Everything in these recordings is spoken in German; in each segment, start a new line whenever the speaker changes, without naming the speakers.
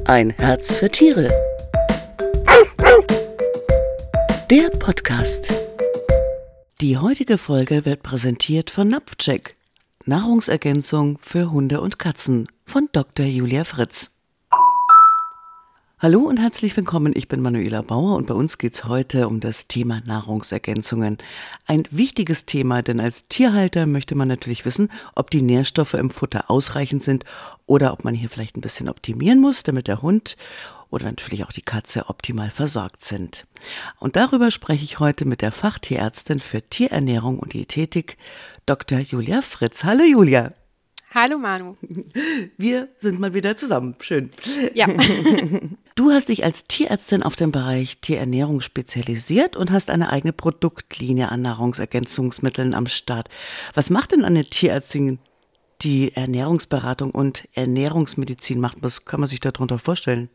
Ein Herz für Tiere. Der Podcast. Die heutige Folge wird präsentiert von Napfcheck. Nahrungsergänzung für Hunde und Katzen von Dr. Julia Fritz. Hallo und herzlich willkommen, ich bin Manuela Bauer und bei uns geht es heute um das Thema Nahrungsergänzungen. Ein wichtiges Thema, denn als Tierhalter möchte man natürlich wissen, ob die Nährstoffe im Futter ausreichend sind oder ob man hier vielleicht ein bisschen optimieren muss, damit der Hund oder natürlich auch die Katze optimal versorgt sind. Und darüber spreche ich heute mit der Fachtierärztin für Tierernährung und Diätetik, Dr. Julia Fritz. Hallo Julia.
Hallo Manu.
Wir sind mal wieder zusammen. Schön.
Ja.
Du hast dich als Tierärztin auf den Bereich Tierernährung spezialisiert und hast eine eigene Produktlinie an Nahrungsergänzungsmitteln am Start. Was macht denn eine Tierärztin, die Ernährungsberatung und Ernährungsmedizin macht? Was kann man sich darunter vorstellen?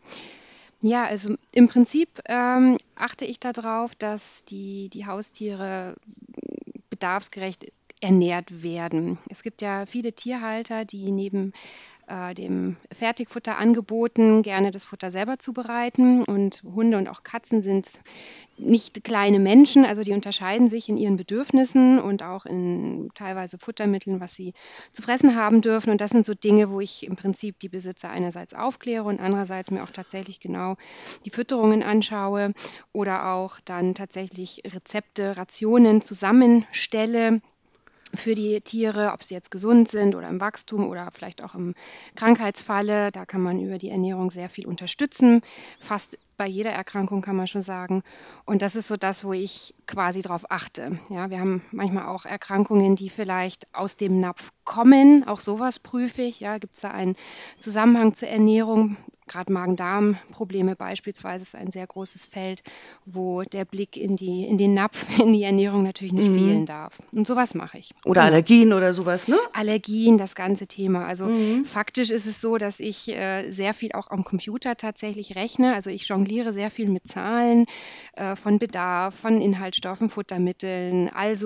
Ja, also im Prinzip achte ich darauf, dass die Haustiere bedarfsgerecht ernährt werden. Es gibt ja viele Tierhalter, die neben dem Fertigfutter angeboten gerne das Futter selber zubereiten. Und Hunde und auch Katzen sind nicht kleine Menschen, also die unterscheiden sich in ihren Bedürfnissen und auch in teilweise Futtermitteln, was sie zu fressen haben dürfen. Und das sind so Dinge, wo ich im Prinzip die Besitzer einerseits aufkläre und andererseits mir auch tatsächlich genau die Fütterungen anschaue oder auch dann tatsächlich Rezepte, Rationen zusammenstelle für die Tiere, ob sie jetzt gesund sind oder im Wachstum oder vielleicht auch im Krankheitsfalle. Da kann man über die Ernährung sehr viel unterstützen. Fast bei jeder Erkrankung kann man schon sagen. Und das ist so das, wo ich quasi drauf achte. Ja, wir haben manchmal auch Erkrankungen, die vielleicht aus dem Napf kommen. Auch sowas prüfe ich. Ja, gibt es da einen Zusammenhang zur Ernährung? Gerade Magen-Darm-Probleme beispielsweise ist ein sehr großes Feld, wo der Blick in den Napf, in die Ernährung natürlich nicht fehlen darf. Und sowas mache ich.
Oder Allergien oder sowas, ne?
Allergien, das ganze Thema. Also faktisch ist es so, dass ich sehr viel auch am Computer tatsächlich rechne. Also ich jongliere sehr viel mit Zahlen von Bedarf, von Inhaltsstoffen, Futtermitteln.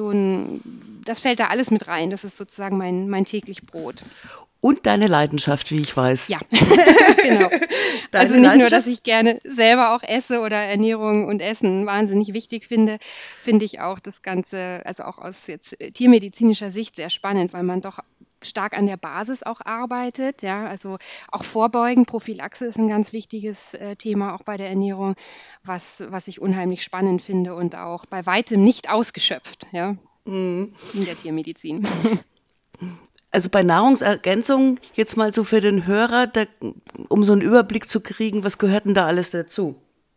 Das fällt da alles mit rein. Das ist sozusagen mein täglich Brot.
Und deine Leidenschaft, wie ich weiß.
Ja, genau. Also nicht nur, dass ich gerne selber auch esse oder Ernährung und Essen wahnsinnig wichtig finde, finde ich auch das Ganze, also auch aus jetzt tiermedizinischer Sicht sehr spannend, weil man doch stark an der Basis auch arbeitet. Ja, also auch Vorbeugen, Prophylaxe ist ein ganz wichtiges Thema auch bei der Ernährung, was ich unheimlich spannend finde und auch bei weitem nicht ausgeschöpft, ja, in der Tiermedizin.
Also bei Nahrungsergänzungen jetzt mal so für den Hörer, um so einen Überblick zu kriegen, was gehört denn da alles dazu?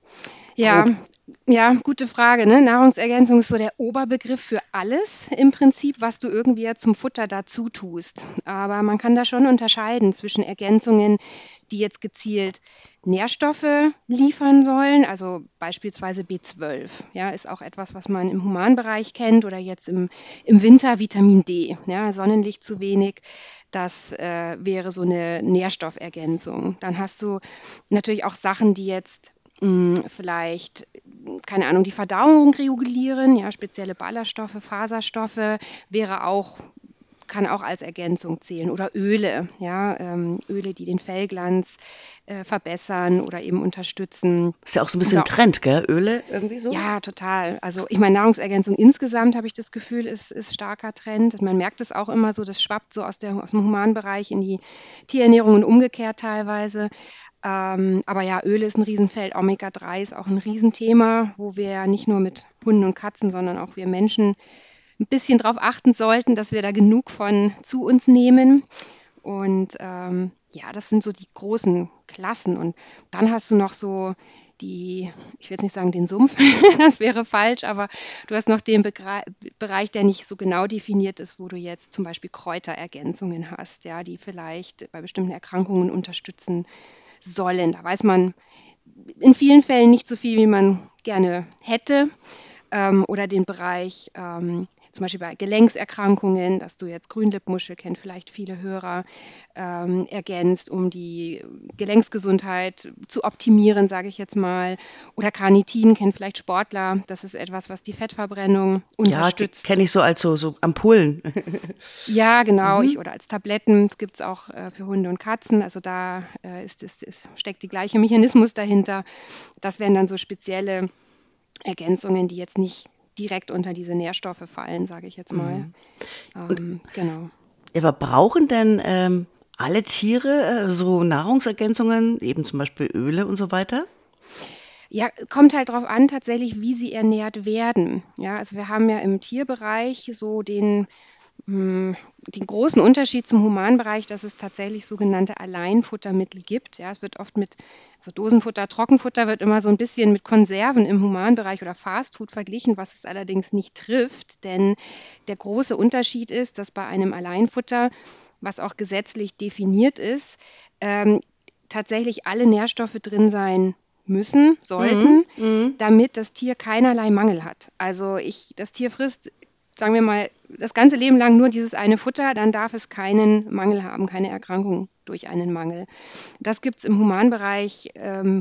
Ja, gute Frage. Ne? Nahrungsergänzung ist so der Oberbegriff für alles im Prinzip, was du irgendwie zum Futter dazu tust. Aber man kann da schon unterscheiden zwischen Ergänzungen, die jetzt gezielt Nährstoffe liefern sollen, also beispielsweise B12, ja, ist auch etwas, was man im Humanbereich kennt oder jetzt im Winter Vitamin D, ja, Sonnenlicht zu wenig, das wäre so eine Nährstoffergänzung. Dann hast du natürlich auch Sachen, die jetzt vielleicht, keine Ahnung, die Verdauung regulieren, ja, spezielle Ballaststoffe, Faserstoffe kann auch als Ergänzung zählen oder Öle, ja, Öle, die den Fellglanz verbessern oder eben unterstützen.
Ist ja auch so ein bisschen Trend, gell? Öle irgendwie so?
Ja, total. Also ich meine, Nahrungsergänzung insgesamt, habe ich das Gefühl, ist starker Trend. Man merkt es auch immer so, das schwappt so aus dem Humanbereich in die Tierernährung und umgekehrt teilweise. Aber ja, Öle ist ein Riesenfeld, Omega-3 ist auch ein Riesenthema, wo wir ja nicht nur mit Hunden und Katzen, sondern auch wir Menschen ein bisschen darauf achten sollten, dass wir da genug von zu uns nehmen. Und ja, das sind so die großen Klassen. Und dann hast du noch so ich will jetzt nicht sagen den Sumpf, das wäre falsch, aber du hast noch den Bereich, der nicht so genau definiert ist, wo du jetzt zum Beispiel Kräuterergänzungen hast, ja, die vielleicht bei bestimmten Erkrankungen unterstützen sollen. Da weiß man in vielen Fällen nicht so viel, wie man gerne hätte. Oder den Bereich zum Beispiel bei Gelenkserkrankungen, dass du jetzt Grünlippmuschel, kennt vielleicht viele Hörer, ergänzt, um die Gelenksgesundheit zu optimieren, sage ich jetzt mal. Oder Carnitin, kennt vielleicht Sportler. Das ist etwas, was die Fettverbrennung
Ja,
unterstützt.
kenne ich so als so Ampullen.
Ja, genau. Oder als Tabletten. Das gibt es auch für Hunde und Katzen. Also da steckt die gleiche Mechanismus dahinter. Das wären dann so spezielle Ergänzungen, die jetzt nicht direkt unter diese Nährstoffe fallen, sage ich jetzt mal. Genau.
Aber brauchen denn alle Tiere so Nahrungsergänzungen, eben zum Beispiel Öle und so weiter?
Ja, kommt halt darauf an, tatsächlich, wie sie ernährt werden. Ja, also wir haben ja im Tierbereich so den großen Unterschied zum Humanbereich, dass es tatsächlich sogenannte Alleinfuttermittel gibt. Ja, es wird oft mit so Dosenfutter, Trockenfutter wird immer so ein bisschen mit Konserven im Humanbereich oder Fastfood verglichen, was es allerdings nicht trifft. Denn der große Unterschied ist, dass bei einem Alleinfutter, was auch gesetzlich definiert ist, tatsächlich alle Nährstoffe drin sein müssen, sollten, damit das Tier keinerlei Mangel hat. Also das Tier frisst, sagen wir mal, das ganze Leben lang nur dieses eine Futter, dann darf es keinen Mangel haben, keine Erkrankung durch einen Mangel. Das gibt es im Humanbereich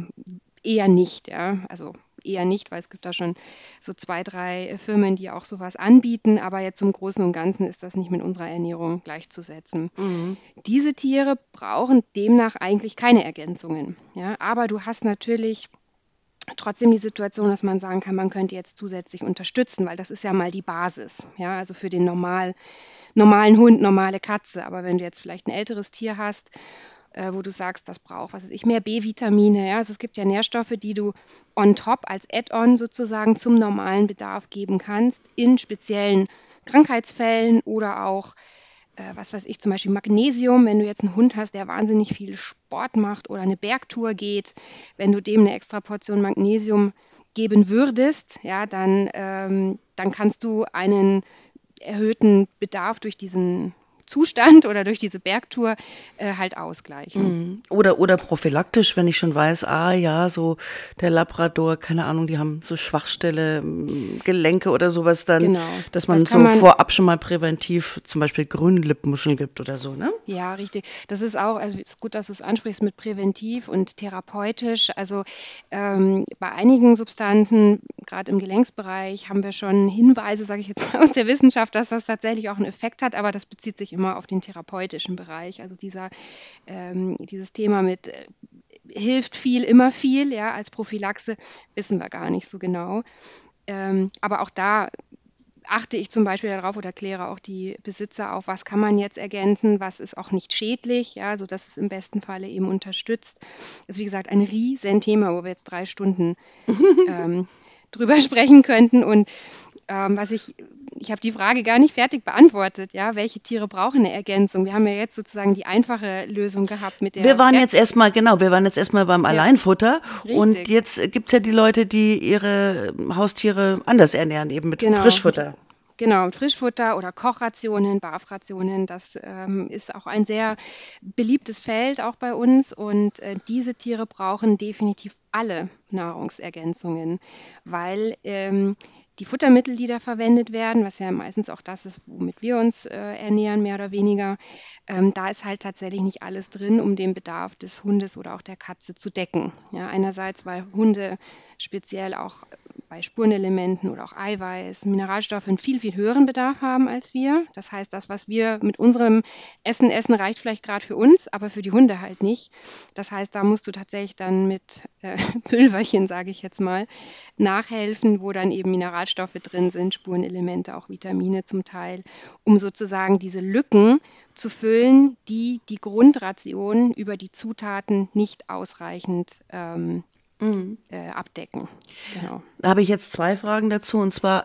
eher nicht. Ja? Also eher nicht, weil es gibt da schon so 2, 3 Firmen, die auch sowas anbieten, aber jetzt im Großen und Ganzen ist das nicht mit unserer Ernährung gleichzusetzen. Diese Tiere brauchen demnach eigentlich keine Ergänzungen. Ja? Aber du hast natürlich trotzdem die Situation, dass man sagen kann, man könnte jetzt zusätzlich unterstützen, weil das ist ja mal die Basis, ja, also für den normalen Hund, normale Katze. Aber wenn du jetzt vielleicht ein älteres Tier hast, wo du sagst, das braucht, was weiß ich, mehr B-Vitamine, ja, also es gibt ja Nährstoffe, die du on top als Add-on sozusagen zum normalen Bedarf geben kannst, in speziellen Krankheitsfällen oder auch was weiß ich, zum Beispiel Magnesium, wenn du jetzt einen Hund hast, der wahnsinnig viel Sport macht oder eine Bergtour geht, wenn du dem eine extra Portion Magnesium geben würdest, ja, dann kannst du einen erhöhten Bedarf durch diesen Zustand oder durch diese Bergtour halt ausgleichen.
Oder prophylaktisch, wenn ich schon weiß, ja, so der Labrador, keine Ahnung, die haben so Schwachstelle, Gelenke oder sowas dann,
Genau.
dass man so vorab schon mal präventiv zum Beispiel Grünlippmuscheln gibt oder so, ne?
Ja, richtig. Das ist auch, also es ist gut, dass du es ansprichst mit präventiv und therapeutisch. Also bei einigen Substanzen, gerade im Gelenksbereich, haben wir schon Hinweise, sage ich jetzt mal aus der Wissenschaft, dass das tatsächlich auch einen Effekt hat, aber das bezieht sich immer auf den therapeutischen Bereich. Also dieses Thema mit hilft viel, immer viel, ja, als Prophylaxe, wissen wir gar nicht so genau. Aber auch da achte ich zum Beispiel darauf oder kläre auch die Besitzer auf, was kann man jetzt ergänzen, was ist auch nicht schädlich, ja, sodass es im besten Falle eben unterstützt. Das ist wie gesagt ein Riesenthema, wo wir jetzt 3 Stunden drüber sprechen könnten. Und ich habe die Frage gar nicht fertig beantwortet, ja, welche Tiere brauchen eine Ergänzung? Wir haben ja jetzt sozusagen die einfache Lösung gehabt mit der
Wir waren jetzt erstmal beim Alleinfutter und
richtig.
jetzt gibt es ja die Leute, die ihre Haustiere anders ernähren, eben mit Frischfutter.
Genau, mit Frischfutter oder Kochrationen, Barfrationen, das ist auch ein sehr beliebtes Feld auch bei uns und diese Tiere brauchen definitiv alle Nahrungsergänzungen, weil die Futtermittel, die da verwendet werden, was ja meistens auch das ist, womit wir uns ernähren, mehr oder weniger, da ist halt tatsächlich nicht alles drin, um den Bedarf des Hundes oder auch der Katze zu decken. Ja, einerseits, weil Hunde speziell auch bei Spurenelementen oder auch Eiweiß, Mineralstoffe einen viel, viel höheren Bedarf haben als wir. Das heißt, das, was wir mit unserem Essen essen, reicht vielleicht gerade für uns, aber für die Hunde halt nicht. Das heißt, da musst du tatsächlich dann mit Pülverchen, sage ich jetzt mal, nachhelfen, wo dann eben Mineralstoffe drin sind, Spurenelemente, auch Vitamine zum Teil, um sozusagen diese Lücken zu füllen, die die Grundration über die Zutaten nicht ausreichend abdecken. Genau.
Da habe ich jetzt 2 Fragen dazu. Und zwar,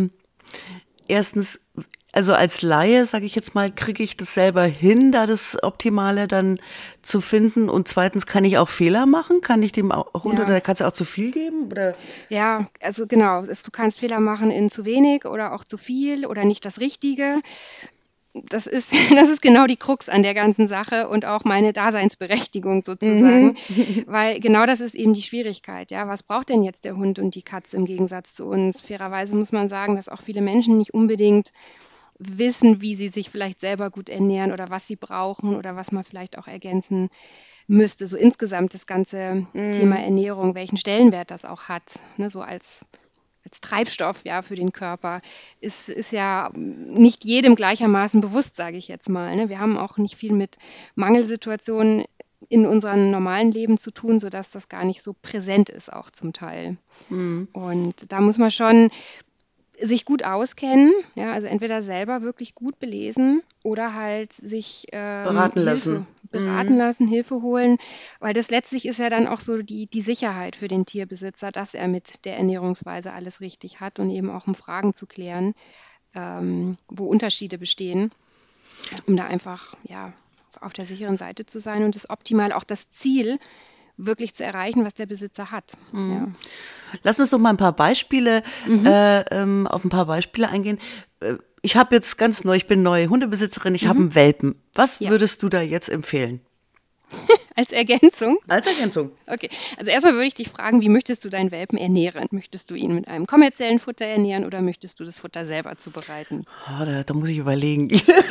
erstens, also als Laie, sage ich jetzt mal, kriege ich das selber hin, da das Optimale dann zu finden? Und zweitens, kann ich auch Fehler machen? Kann ich dem Hund oder der Katze auch zu viel geben? Oder?
Ja, also genau. Du kannst Fehler machen in zu wenig oder auch zu viel oder nicht das Richtige. das ist, das ist genau die Krux an der ganzen Sache und auch meine Daseinsberechtigung
Mhm.
sozusagen, weil genau das ist eben die Schwierigkeit. Ja, was braucht denn jetzt der Hund und die Katze im Gegensatz zu uns? Fairerweise muss man sagen, dass auch viele Menschen nicht unbedingt wissen, wie sie sich vielleicht selber gut ernähren oder was sie brauchen oder was man vielleicht auch ergänzen müsste. So insgesamt das ganze Thema
Mhm.
Ernährung, welchen Stellenwert das auch hat, ne, so als Treibstoff, ja, für den Körper, ist ja nicht jedem gleichermaßen bewusst, sage ich jetzt mal. Ne? Wir haben auch nicht viel mit Mangelsituationen in unserem normalen Leben zu tun, sodass das gar nicht so präsent ist, auch zum Teil.
Mhm.
Und da muss man schon sich gut auskennen, ja, also entweder selber wirklich gut belesen oder halt sich
Beraten
Hilfe
lassen.
beraten
Mhm.
lassen, Hilfe holen, weil das letztlich ist ja dann auch so die Sicherheit für den Tierbesitzer, dass er mit der Ernährungsweise alles richtig hat und eben auch um Fragen zu klären, wo Unterschiede bestehen, um da einfach ja auf der sicheren Seite zu sein und das optimal auch das Ziel wirklich zu erreichen, was der Besitzer hat.
Mhm.
Ja.
Lass uns doch mal ein paar Beispiele,
Mhm.
auf ein paar Beispiele eingehen. Ich habe jetzt ganz neu, ich bin neue Hundebesitzerin, ich habe
Mhm.
einen Welpen. Was
Ja.
würdest du da jetzt empfehlen?
Als Ergänzung.
Als Ergänzung.
Okay, also erstmal würde ich dich fragen, wie möchtest du deinen Welpen ernähren? Möchtest du ihn mit einem kommerziellen Futter ernähren oder möchtest du das Futter selber zubereiten?
Da muss ich überlegen.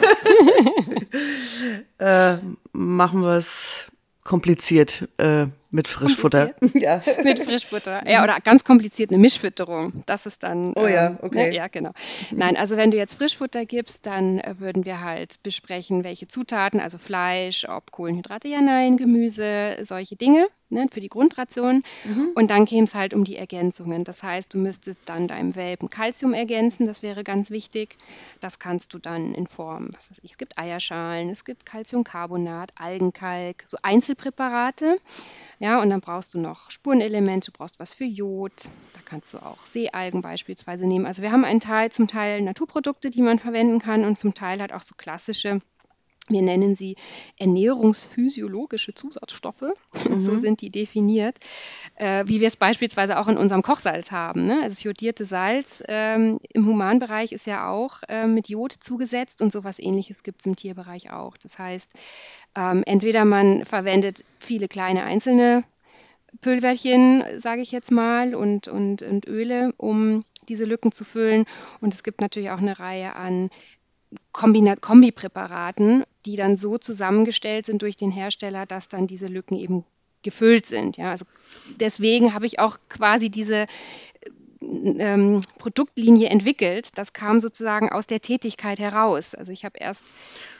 Machen wir es kompliziert mit Frischfutter.
Kompliziert?
Ja.
Mit Frischfutter. Ja, oder ganz kompliziert eine Mischfütterung. Das ist dann,
Oh ja,
ne?
okay.
Ja, genau. Nein, also wenn du jetzt Frischfutter gibst, dann würden wir halt besprechen, welche Zutaten, also Fleisch, ob Kohlenhydrate, ja, nein, Gemüse, solche Dinge, ne, für die Grundration.
Mhm.
Und dann käme es halt um die Ergänzungen. Das heißt, du müsstest dann deinem Welpen Kalzium ergänzen, das wäre ganz wichtig. Das kannst du dann in Form, was weiß ich, es gibt Eierschalen, es gibt Calciumcarbonat, Algenkalk, so Einzelpräparate. Ja, und dann brauchst du noch Spurenelemente, du brauchst was für Jod. Da kannst du auch Seealgen beispielsweise nehmen. Also wir haben einen Teil, zum Teil Naturprodukte, die man verwenden kann und zum Teil halt auch so klassische, wir nennen sie ernährungsphysiologische Zusatzstoffe, so
Mhm.
sind die definiert, wie wir es beispielsweise auch in unserem Kochsalz haben. Ne? Also das jodierte Salz im Humanbereich ist ja auch mit Jod zugesetzt und sowas Ähnliches gibt es im Tierbereich auch. Das heißt, entweder man verwendet viele kleine einzelne Pülverchen, sage ich jetzt mal, und Öle, um diese Lücken zu füllen. Und es gibt natürlich auch eine Reihe an Kombipräparaten, die dann so zusammengestellt sind durch den Hersteller, dass dann diese Lücken eben gefüllt sind. Ja, also deswegen habe ich auch quasi diese Produktlinie entwickelt. Das kam sozusagen aus der Tätigkeit heraus. Also ich habe erst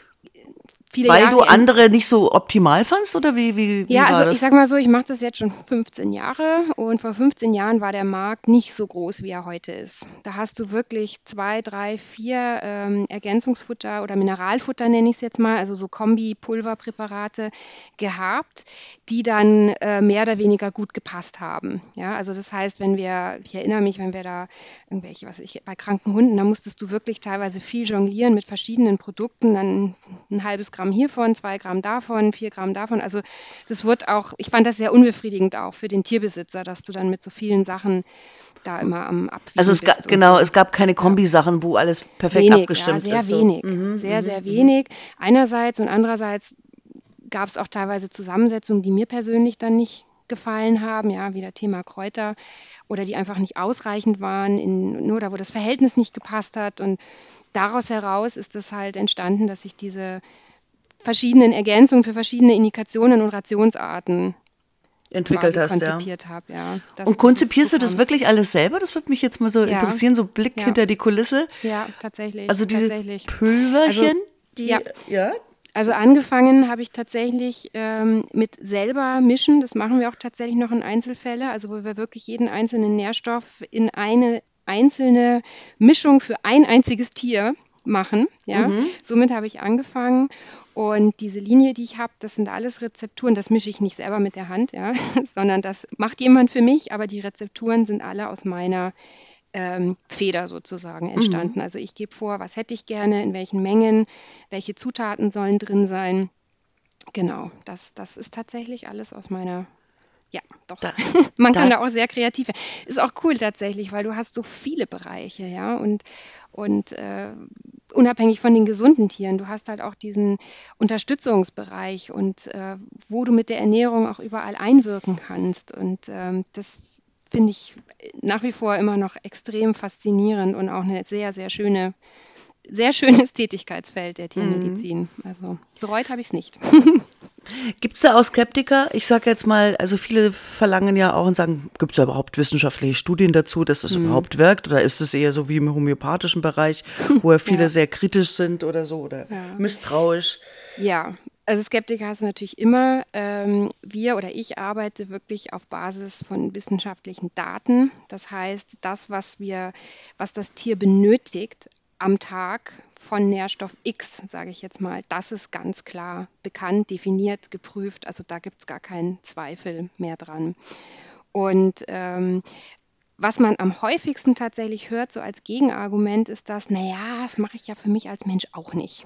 viele
Weil du
Jahre
andere nicht so optimal fandst oder wie
Ja,
war
also ich
das?
sage mal so, ich mache das jetzt schon 15 Jahre und vor 15 Jahren war der Markt nicht so groß, wie er heute ist. Da hast du wirklich 2, 3, 4 Ergänzungsfutter oder Mineralfutter, nenne ich es jetzt mal, also so Kombi-Pulverpräparate gehabt, die dann mehr oder weniger gut gepasst haben. Ja, also das heißt, ich erinnere mich, wenn wir da irgendwelche, was weiß ich, bei kranken Hunden, da musstest du wirklich teilweise viel jonglieren mit verschiedenen Produkten, dann ein halbes Gramm hiervon, 2 Gramm davon, 4 Gramm davon. Also das wird auch, ich fand das sehr unbefriedigend auch für den Tierbesitzer, dass du dann mit so vielen Sachen da immer am
Also
Abwiegen bist und
genau,
so.
es gab keine
Ja,
Kombisachen, wo alles perfekt
wenig, ja,
abgestimmt
sehr
ist. So.
wenig,
Mhm,
sehr,
mhm,
sehr
mhm.
wenig. Einerseits und andererseits gab es auch teilweise Zusammensetzungen, die mir persönlich dann nicht gefallen haben, ja, wie das Thema Kräuter oder die einfach nicht ausreichend waren, nur da, wo das Verhältnis nicht gepasst hat. Und daraus heraus ist es halt entstanden, dass ich diese verschiedenen Ergänzungen für verschiedene Indikationen und Rationsarten
Entwickelt
quasi
hast, ja.
konzipiert habe, ja.
Und
So
konzipierst du das
kam es.
wirklich alles selber? Das würde mich jetzt mal so
Ja,
interessieren, so Blick
ja,
hinter die Kulisse.
ja, tatsächlich,
Also diese
tatsächlich. Also,
Pülverchen,
ja,
die, ja.
also angefangen habe ich tatsächlich mit selber mischen. Das machen wir auch tatsächlich noch in Einzelfälle, also wo wir wirklich jeden einzelnen Nährstoff in eine einzelne Mischung für ein einziges Tier machen. Ja,
Mhm.
somit habe ich angefangen. Und diese Linie, die ich habe, das sind alles Rezepturen. Das mische ich nicht selber mit der Hand, ja, sondern das macht jemand für mich. Aber die Rezepturen sind alle aus meiner Feder sozusagen
Mhm.
entstanden. Also ich gebe vor, was hätte ich gerne, in welchen Mengen, welche Zutaten sollen drin sein. Genau, das ist tatsächlich alles aus meiner, ja, doch.
Da,
Man kann
da,
da auch sehr kreativ werden. Ist auch cool tatsächlich, weil du hast so viele Bereiche, ja, und unabhängig von den gesunden Tieren. Du hast halt auch diesen Unterstützungsbereich und wo du mit der Ernährung auch überall einwirken kannst. Und das finde ich nach wie vor immer noch extrem faszinierend und auch eine sehr, sehr schönes Tätigkeitsfeld der Tiermedizin. Also bereut habe ich es nicht.
Gibt es da auch Skeptiker? Ich sage jetzt mal, also viele verlangen ja auch und sagen, gibt es da überhaupt wissenschaftliche Studien dazu, dass das überhaupt wirkt? Oder ist es eher so wie im homöopathischen Bereich, wo ja viele sehr kritisch sind oder so oder misstrauisch?
Ja, also Skeptiker hast du natürlich immer. Wir oder ich arbeite wirklich auf Basis von wissenschaftlichen Daten. Das heißt, das, was das Tier benötigt am Tag von Nährstoff X, sage ich jetzt mal, das ist ganz klar bekannt, definiert, geprüft. Also da gibt es gar keinen Zweifel mehr dran. Und was man am häufigsten tatsächlich hört, so als Gegenargument, ist das mache ich ja für mich als Mensch auch nicht.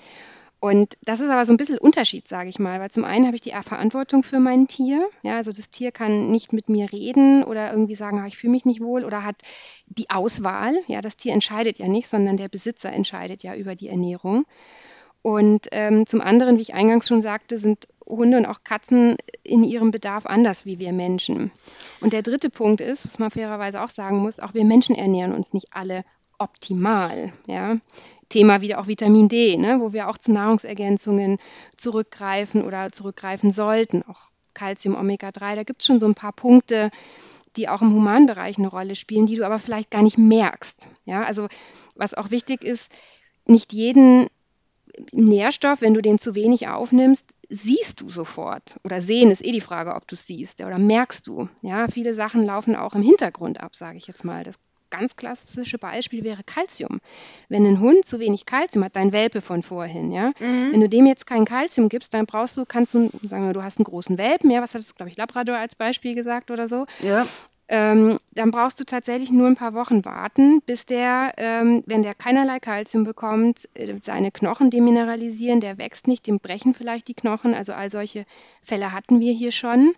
Und das ist aber so ein bisschen Unterschied, sage ich mal, weil zum einen habe ich die Verantwortung für mein Tier. Ja, also das Tier kann nicht mit mir reden oder irgendwie sagen, ich fühle mich nicht wohl oder hat die Auswahl. Ja, das Tier entscheidet ja nicht, sondern der Besitzer entscheidet ja über die Ernährung. Und zum anderen, wie ich eingangs schon sagte, sind Hunde und auch Katzen in ihrem Bedarf anders wie wir Menschen. Und der dritte Punkt ist, was man fairerweise auch sagen muss, auch wir Menschen ernähren uns nicht alle optimal. Ja. Thema wieder auch Vitamin D, ne, wo wir auch zu Nahrungsergänzungen zurückgreifen oder zurückgreifen sollten. Auch Calcium, Omega-3, da gibt es schon so ein paar Punkte, die auch im Humanbereich eine Rolle spielen, die du aber vielleicht gar nicht merkst. Ja, also was auch wichtig ist, nicht jeden Nährstoff, wenn du den zu wenig aufnimmst, siehst du sofort. Oder sehen ist die Frage, ob du es siehst oder merkst du. Ja, viele Sachen laufen auch im Hintergrund ab, sage ich jetzt mal. Das ganz klassische Beispiel wäre Calcium. Wenn ein Hund zu wenig Calcium hat, dein Welpe von vorhin, ja, wenn du dem jetzt kein Calcium gibst, dann kannst du, sagen wir, du hast einen großen Welpen, ja, was hattest du, glaube ich, Labrador als Beispiel gesagt oder so,
Ja.
Dann brauchst du tatsächlich nur ein paar Wochen warten, bis der, wenn der keinerlei Calcium bekommt, seine Knochen demineralisieren, der wächst nicht, dem brechen vielleicht die Knochen, also all solche Fälle hatten wir hier schon,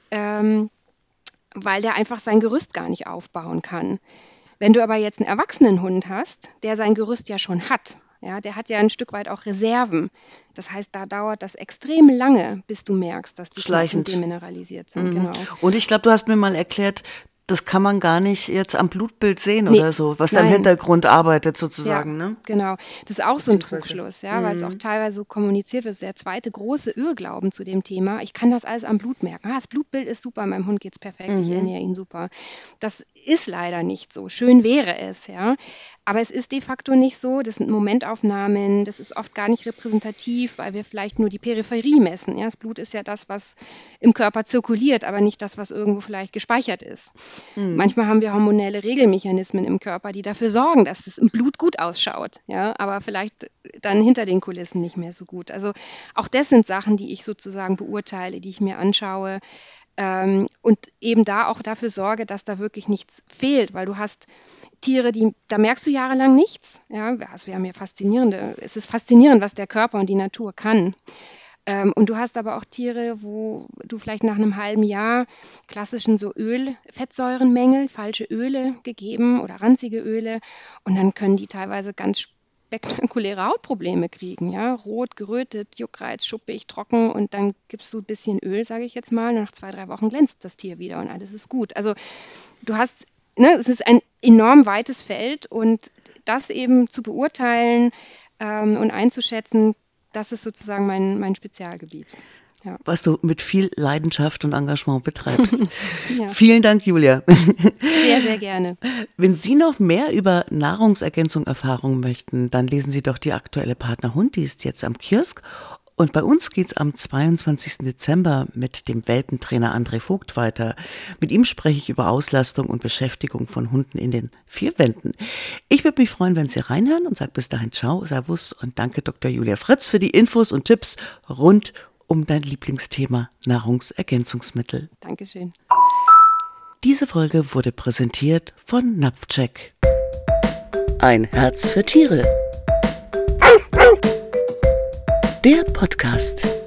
weil der einfach sein Gerüst gar nicht aufbauen kann. Wenn du aber jetzt einen erwachsenen Hund hast, der sein Gerüst ja schon hat, ja, der hat ja ein Stück weit auch Reserven. Das heißt, da dauert das extrem lange, bis du merkst, dass die Knochen demineralisiert sind. Genau.
Und ich glaube, du hast mir mal erklärt, das kann man gar nicht jetzt am Blutbild sehen oder so, was da im Hintergrund arbeitet sozusagen.
Ja, ne? Genau. Das ist auch so ein Trugschluss, ja, weil es auch teilweise so kommuniziert wird. Das ist der zweite große Irrglauben zu dem Thema. Ich kann das alles am Blut merken. Das Blutbild ist super, meinem Hund geht es perfekt, ich ernähre ihn super. Das ist leider nicht so. Schön wäre es, ja. Aber es ist de facto nicht so. Das sind Momentaufnahmen, das ist oft gar nicht repräsentativ, weil wir vielleicht nur die Peripherie messen. Ja? Das Blut ist ja das, was im Körper zirkuliert, aber nicht das, was irgendwo vielleicht gespeichert ist. Manchmal haben wir hormonelle Regelmechanismen im Körper, die dafür sorgen, dass es im Blut gut ausschaut, ja, aber vielleicht dann hinter den Kulissen nicht mehr so gut. Also auch das sind Sachen, die ich sozusagen beurteile, die ich mir anschaue und eben da auch dafür sorge, dass da wirklich nichts fehlt, weil du hast Tiere, da merkst du jahrelang nichts. Ja, also wir haben ja es ist faszinierend, was der Körper und die Natur kann. Und du hast aber auch Tiere, wo du vielleicht nach einem halben Jahr klassischen so Fettsäurenmängel, falsche Öle gegeben oder ranzige Öle. Und dann können die teilweise ganz spektakuläre Hautprobleme kriegen. Ja? Rot, gerötet, Juckreiz, schuppig, trocken. Und dann gibst du ein bisschen Öl, sage ich jetzt mal. Und nach 2-3 Wochen glänzt das Tier wieder und alles ist gut. Also du hast, es ist ein enorm weites Feld. Und das eben zu beurteilen und einzuschätzen, das ist sozusagen mein Spezialgebiet. Ja.
Was du mit viel Leidenschaft und Engagement betreibst. Ja. Vielen Dank, Julia.
Sehr, sehr gerne.
Wenn Sie noch mehr über Nahrungsergänzung erfahren möchten, dann lesen Sie doch die aktuelle Partner Hund, die ist jetzt am Kiosk. Und bei uns geht's am 22. Dezember mit dem Welpentrainer André Vogt weiter. Mit ihm spreche ich über Auslastung und Beschäftigung von Hunden in den 4 Wänden. Ich würde mich freuen, wenn Sie reinhören und sage bis dahin ciao, servus und danke Dr. Julia Fritz für die Infos und Tipps rund um dein Lieblingsthema Nahrungsergänzungsmittel.
Dankeschön.
Diese Folge wurde präsentiert von Napfcheck. Ein Herz für Tiere. Der Podcast.